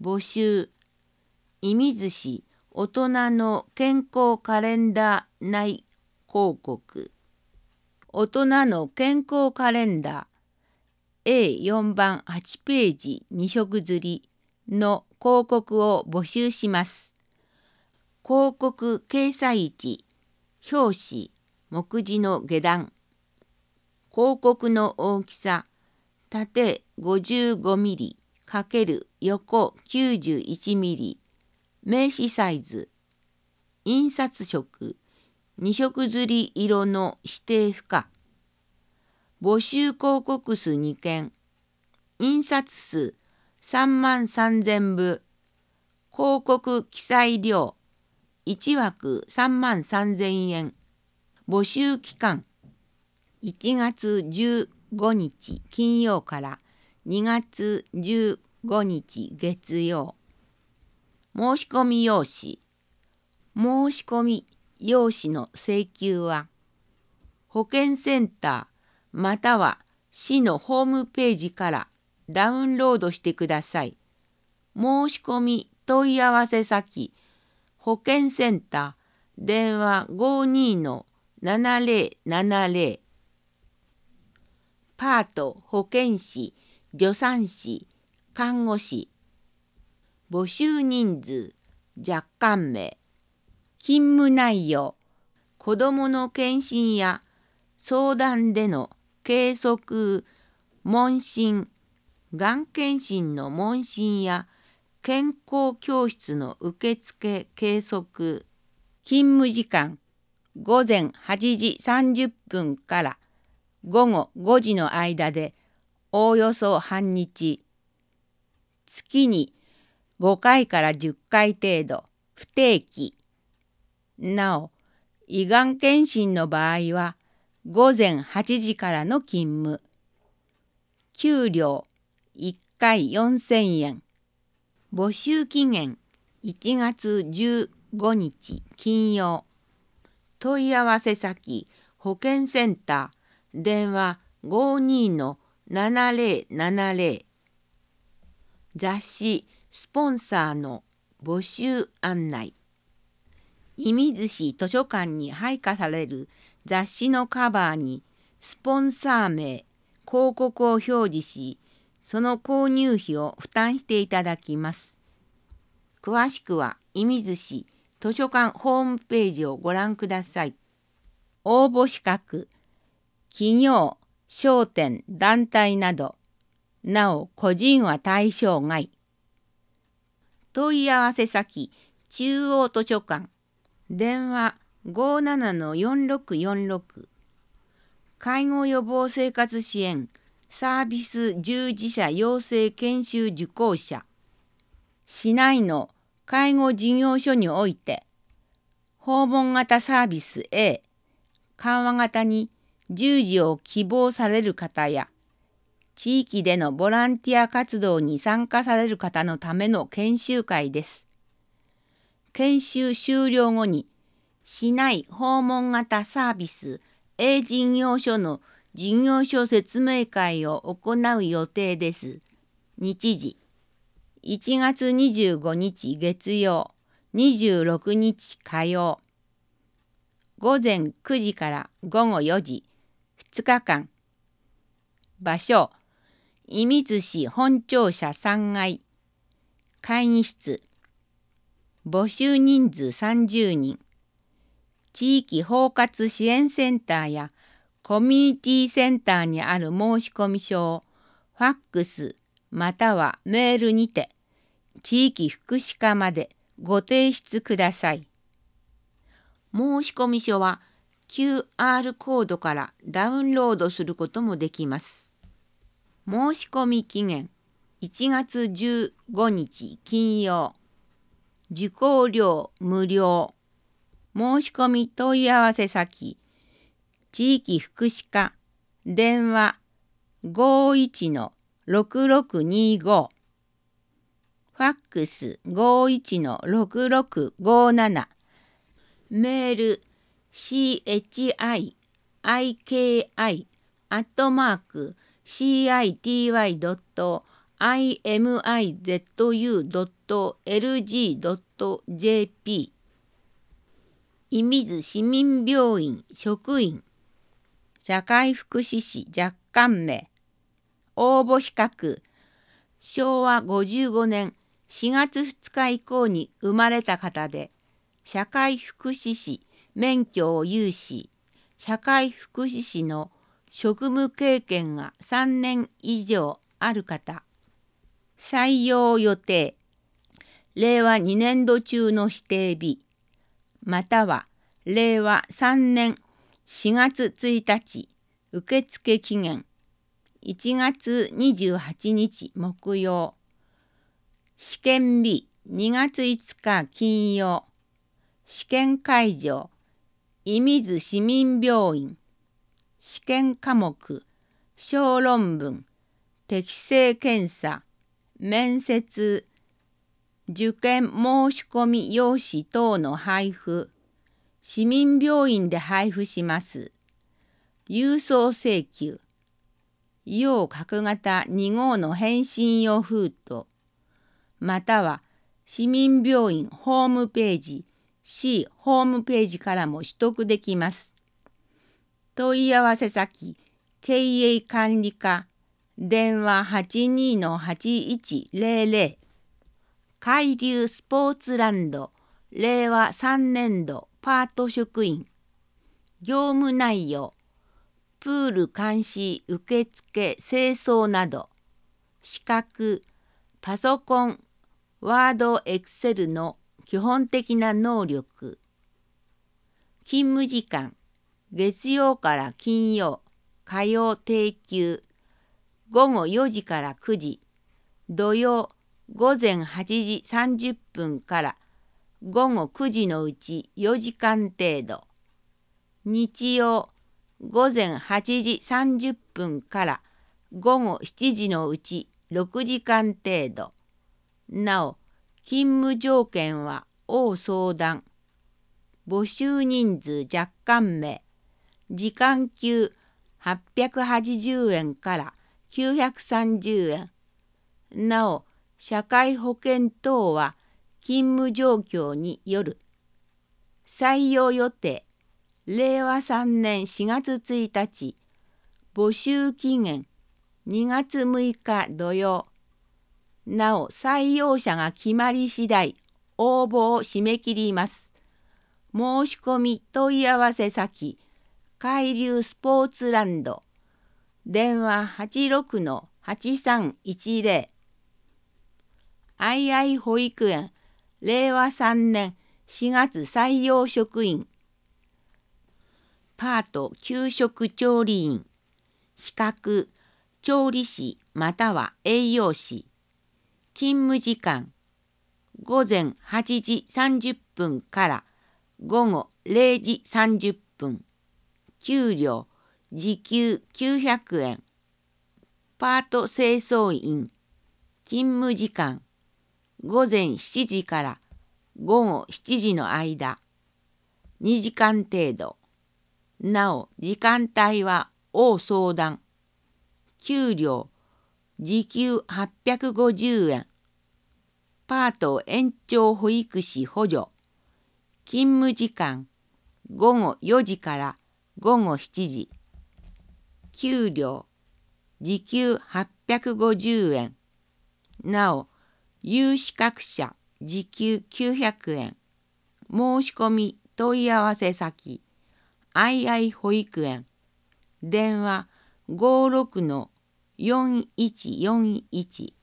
募集、射水市大人の健康カレンダー内広告。大人の健康カレンダー A4 番8ページ2色刷りの広告を募集します。広告掲載地、表紙、目次の下段。広告の大きさ、縦55ミリ×横91ミリ。名刺サイズ。印刷色、2色刷り色の指定不可。募集広告数2件。印刷数33,000部。広告記載料1枠33,000円。募集期間1月15日金曜から2月15日月曜。申し込み用紙。申し込み用紙の請求は保健センターまたは市のホームページからダウンロードしてください。申し込み問い合わせ先、保健センター、電話52-7070。パート、保健師、助産師、看護師。募集人数、若干名。勤務内容、子どもの検診や相談での計測、問診、がん検診の問診や健康教室の受付計測。勤務時間、午前8時30分から午後5時の間でおおよそ半日。月に5回から10回程度、不定期。なお、胃がん検診の場合は午前8時からの勤務。給料1回4,000円。募集期限1月15日金曜。問い合わせ先、保健センター、電話52-7070。雑誌スポンサーの募集案内。射水市図書館に配下される雑誌のカバーにスポンサー名、広告を表示し、その購入費を負担していただきます。詳しくは射水市図書館ホームページをご覧ください。応募資格、企業、商店、団体など、なお個人は対象外。問い合わせ先、中央図書館、電話57-4646。介護予防生活支援サービス従事者養成研修受講者。市内の介護事業所において、訪問型サービス A、緩和型に従事を希望される方や、地域でのボランティア活動に参加される方のための研修会です。研修終了後に、市内訪問型サービス A 事業所の事業所説明会を行う予定です。日時、1月25日月曜、26日火曜。午前9時から午後4時、2日間。場所、射水市本庁舎3階。会議室。募集人数30人。地域包括支援センターやコミュニティセンターにある申込書をファックスまたはメールにて地域福祉課までご提出ください。申込書は QR コードからダウンロードすることもできます。申し込み期限1月15日金曜。受講料無料。申し込み問い合わせ先、地域福祉課、電話51-6625。ファックス51-6657。メール chiki@city. imizu.lg.jp 射水市民病院職員社会福祉士若干名応募資格昭和55年4月2日以降に生まれた方で社会福祉士免許を有し社会福祉士の職務経験が3年以上ある方採用予定令和2年度中の指定日または令和3年4月1日受付期限1月28日木曜試験日2月5日金曜試験会場射水市民病院試験科目小論文適性検査面接受験申し込み用紙等の配布市民病院で配布します郵送請求要角型2号の返信用封筒または市民病院ホームページ C ホームページからも取得できます問い合わせ先経営管理課電話 82-8100 海流スポーツランド令和3年度パート職員業務内容プール監視受付清掃など資格パソコンワードエクセルの基本的な能力勤務時間月曜から金曜火曜定休午後4時から9時土曜午前8時30分から午後9時のうち4時間程度日曜午前8時30分から午後7時のうち6時間程度なお勤務条件は応相談募集人数若干名時間給880円から930円なお社会保険等は勤務状況による採用予定令和3年4月1日募集期限2月6日土曜なお採用者が決まり次第応募を締め切ります申し込み問い合わせ先海流スポーツランド電話 86-8310 アイ保育園令和3年4月採用職員パート給食調理員資格調理師または栄養士勤務時間午前8時30分から午後0時30分給料時給900円パート清掃員勤務時間午前7時から午後7時の間2時間程度なお時間帯は応相談給料時給850円パート延長保育士補助勤務時間午後4時から午後7時給料時給850円なお有資格者時給900円申し込み問い合わせ先アイ保育園電話 56-4141